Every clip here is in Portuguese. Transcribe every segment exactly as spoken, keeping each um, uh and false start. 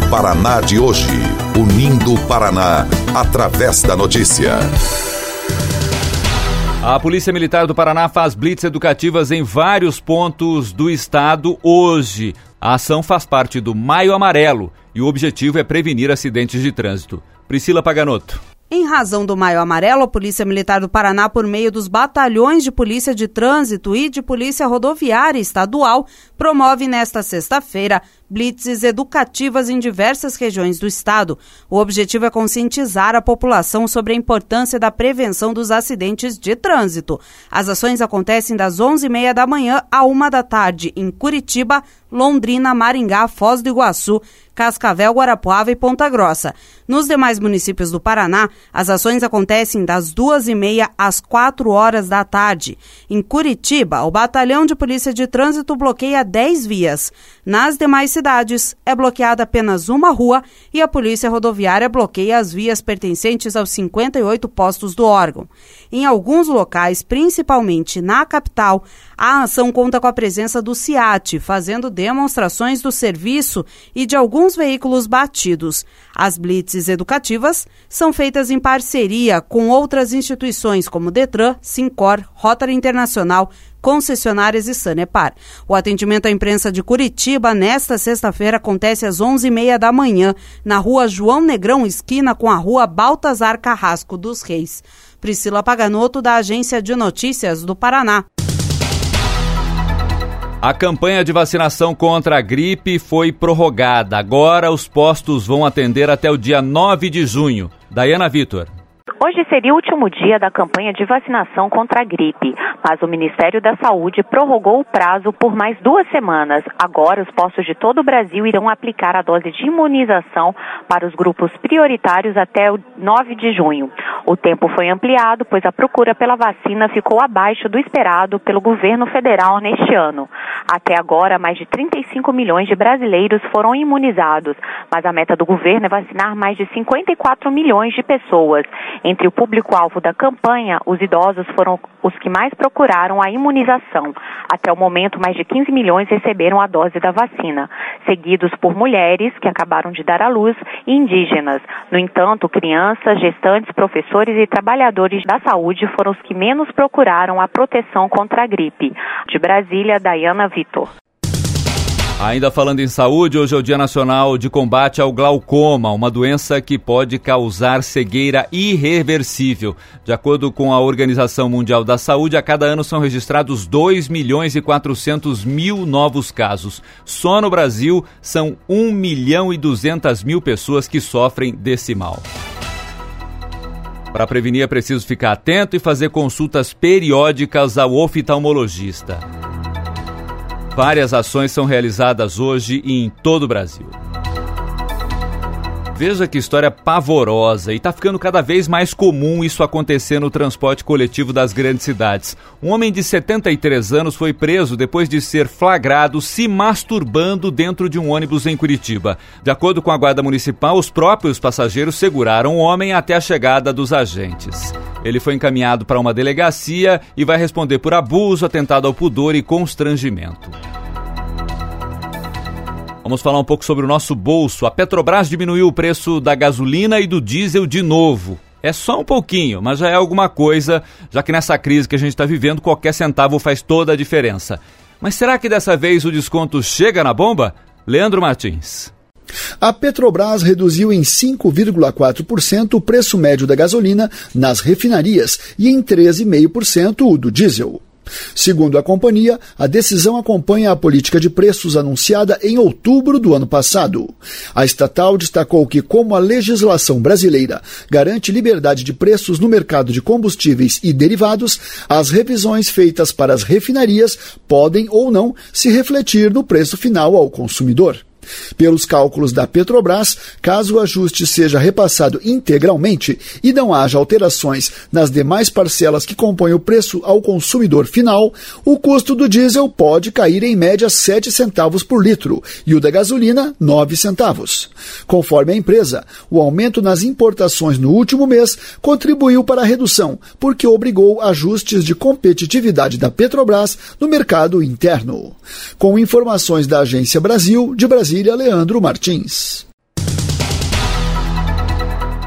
Paraná de hoje, unindo o Paraná através da notícia. A Polícia Militar do Paraná faz blitz educativas em vários pontos do estado hoje. A ação faz parte do Maio Amarelo e o objetivo é prevenir acidentes de trânsito. Priscila Paganotto. Em razão do Maio Amarelo, a Polícia Militar do Paraná, por meio dos batalhões de Polícia de Trânsito e de Polícia Rodoviária Estadual, promove nesta sexta-feira blitzes educativas em diversas regiões do estado. O objetivo é conscientizar a população sobre a importância da prevenção dos acidentes de trânsito. As ações acontecem das onze e meia da manhã à uma da tarde em Curitiba, Londrina, Maringá, Foz do Iguaçu, Cascavel, Guarapuava e Ponta Grossa. Nos demais municípios do Paraná, as ações acontecem das duas e meia às quatro horas da tarde. Em Curitiba, o Batalhão de Polícia de Trânsito bloqueia dez vias. Nas demais cidades, é bloqueada apenas uma rua e a Polícia Rodoviária bloqueia as vias pertencentes aos cinquenta e oito postos do órgão. Em alguns locais, principalmente na capital, a ação conta com a presença do SIAT, fazendo demonstrações do serviço e de alguns veículos batidos. As blitzes educativas são feitas em parceria com outras instituições como Detran, Sincor, Rotary Internacional, concessionárias e Sanepar. O atendimento à imprensa de Curitiba nesta sexta-feira acontece às onze e meia da manhã, na rua João Negrão, esquina com a rua Baltazar Carrasco dos Reis. Priscila Paganotto, da Agência de Notícias do Paraná. A campanha de vacinação contra a gripe foi prorrogada. Agora os postos vão atender até o dia nove de junho. Daiana Vitor. Hoje seria o último dia da campanha de vacinação contra a gripe, mas o Ministério da Saúde prorrogou o prazo por mais duas semanas. Agora, os postos de todo o Brasil irão aplicar a dose de imunização para os grupos prioritários até o nove de junho. O tempo foi ampliado, pois a procura pela vacina ficou abaixo do esperado pelo governo federal neste ano. Até agora, mais de trinta e cinco milhões de brasileiros foram imunizados, mas a meta do governo é vacinar mais de cinquenta e quatro milhões de pessoas. Entre o público-alvo da campanha, os idosos foram os que mais procuraram a imunização. Até o momento, mais de quinze milhões receberam a dose da vacina, seguidos por mulheres que acabaram de dar à luz e indígenas. No entanto, crianças, gestantes, professores e trabalhadores da saúde foram os que menos procuraram a proteção contra a gripe. De Brasília, Daiana Vitor. Ainda falando em saúde, hoje é o Dia Nacional de Combate ao Glaucoma, uma doença que pode causar cegueira irreversível. De acordo com a Organização Mundial da Saúde, a cada ano são registrados dois milhões e quatrocentos mil novos casos. Só no Brasil, são um milhão e duzentas mil pessoas que sofrem desse mal. Para prevenir, é preciso ficar atento e fazer consultas periódicas ao oftalmologista. Várias ações são realizadas hoje em todo o Brasil. Veja que história pavorosa, e está ficando cada vez mais comum isso acontecer no transporte coletivo das grandes cidades. Um homem de setenta e três anos foi preso depois de ser flagrado se masturbando dentro de um ônibus em Curitiba. De acordo com a Guarda Municipal, os próprios passageiros seguraram o homem até a chegada dos agentes. Ele foi encaminhado para uma delegacia e vai responder por abuso, atentado ao pudor e constrangimento. Vamos falar um pouco sobre o nosso bolso. A Petrobras diminuiu o preço da gasolina e do diesel de novo. É só um pouquinho, mas já é alguma coisa, já que nessa crise que a gente está vivendo, qualquer centavo faz toda a diferença. Mas será que dessa vez o desconto chega na bomba? Leandro Martins. A Petrobras reduziu em cinco vírgula quatro por cento o preço médio da gasolina nas refinarias e em treze vírgula cinco por cento o do diesel. Segundo a companhia, a decisão acompanha a política de preços anunciada em outubro do ano passado. A estatal destacou que, como a legislação brasileira garante liberdade de preços no mercado de combustíveis e derivados, as revisões feitas para as refinarias podem ou não se refletir no preço final ao consumidor. Pelos cálculos da Petrobras, caso o ajuste seja repassado integralmente e não haja alterações nas demais parcelas que compõem o preço ao consumidor final, o custo do diesel pode cair em média sete centavos por litro e o da gasolina nove centavos. Conforme a empresa, o aumento nas importações no último mês contribuiu para a redução, porque obrigou ajustes de competitividade da Petrobras no mercado interno. Com informações da Agência Brasil, de Brasília, Leandro Martins.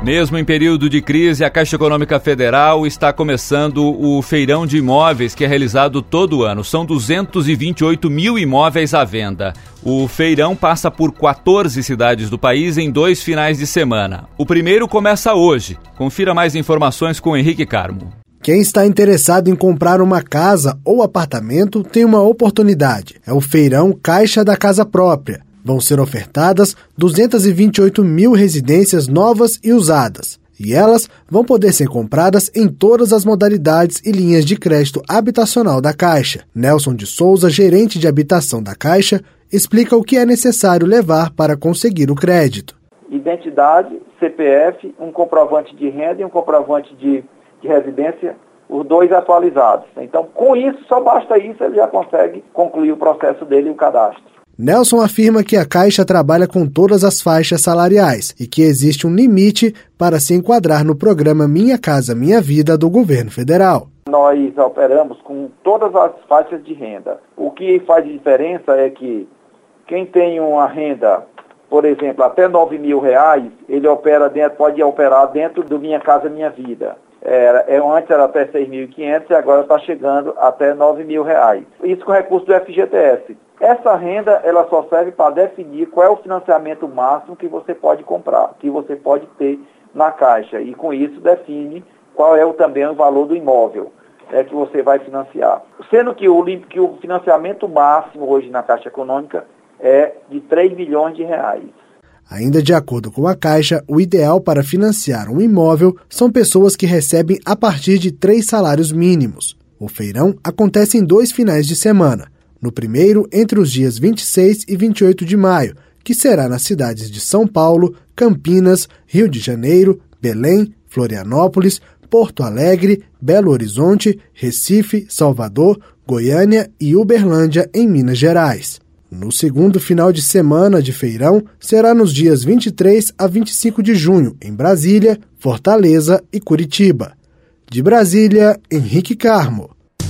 Mesmo em período de crise, a Caixa Econômica Federal está começando o feirão de imóveis que é realizado todo ano. São duzentos e vinte e oito mil imóveis à venda. O feirão passa por quatorze cidades do país em dois finais de semana. O primeiro começa hoje. Confira mais informações com Henrique Carmo. Quem está interessado em comprar uma casa ou apartamento tem uma oportunidade. É o feirão Caixa da Casa Própria. Vão ser ofertadas duzentas e vinte e oito mil residências novas e usadas. E elas vão poder ser compradas em todas as modalidades e linhas de crédito habitacional da Caixa. Nelson de Souza, gerente de habitação da Caixa, explica o que é necessário levar para conseguir o crédito. Identidade, C P F, um comprovante de renda e um comprovante de, de residência, os dois atualizados. Então, com isso, só basta isso, ele já consegue concluir o processo dele e o cadastro. Nelson afirma que a Caixa trabalha com todas as faixas salariais e que existe um limite para se enquadrar no programa Minha Casa Minha Vida do governo federal. Nós operamos com todas as faixas de renda. O que faz diferença é que quem tem uma renda, por exemplo, até nove mil reais, ele opera dentro, pode operar dentro do Minha Casa Minha Vida. Era, antes era até seis mil e quinhentos e agora está chegando até nove mil reais. Isso com recurso do F G T S. Essa renda ela só serve para definir qual é o financiamento máximo que você pode comprar, que você pode ter na Caixa. E com isso define qual é o, também o valor do imóvel é, que você vai financiar. Sendo que o, que o financiamento máximo hoje na Caixa Econômica é de três milhões de reais. Ainda de acordo com a Caixa, o ideal para financiar um imóvel são pessoas que recebem a partir de três salários mínimos. O feirão acontece em dois finais de semana. No primeiro, entre os dias vinte e seis e vinte e oito de maio, que será nas cidades de São Paulo, Campinas, Rio de Janeiro, Belém, Florianópolis, Porto Alegre, Belo Horizonte, Recife, Salvador, Goiânia e Uberlândia, em Minas Gerais. No segundo final de semana de feirão, será nos dias vinte e três a vinte e cinco de junho, em Brasília, Fortaleza e Curitiba. De Brasília, Henrique Carmo.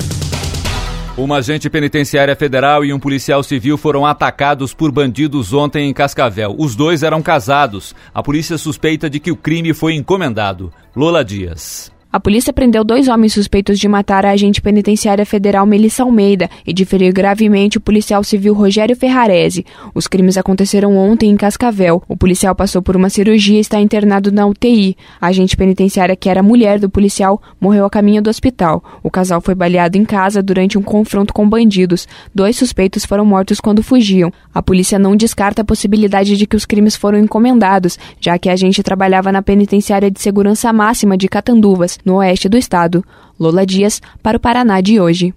Uma agente penitenciária federal e um policial civil foram atacados por bandidos ontem em Cascavel. Os dois eram casados. A polícia suspeita de que o crime foi encomendado. Lola Dias. A polícia prendeu dois homens suspeitos de matar a agente penitenciária federal Melissa Almeida e de ferir gravemente o policial civil Rogério Ferrarese. Os crimes aconteceram ontem em Cascavel. O policial passou por uma cirurgia e está internado na U T I. A agente penitenciária, que era mulher do policial, morreu a caminho do hospital. O casal foi baleado em casa durante um confronto com bandidos. Dois suspeitos foram mortos quando fugiam. A polícia não descarta a possibilidade de que os crimes foram encomendados, já que a agente trabalhava na penitenciária de segurança máxima de Catanduvas, no oeste do estado. Lola Dias, para o Paraná de hoje.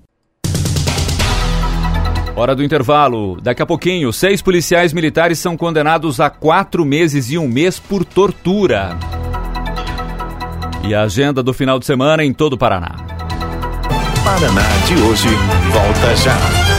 Hora do intervalo. Daqui a pouquinho, seis policiais militares são condenados a quatro meses e um mês por tortura. E a agenda do final de semana em todo o Paraná. Paraná de hoje volta já.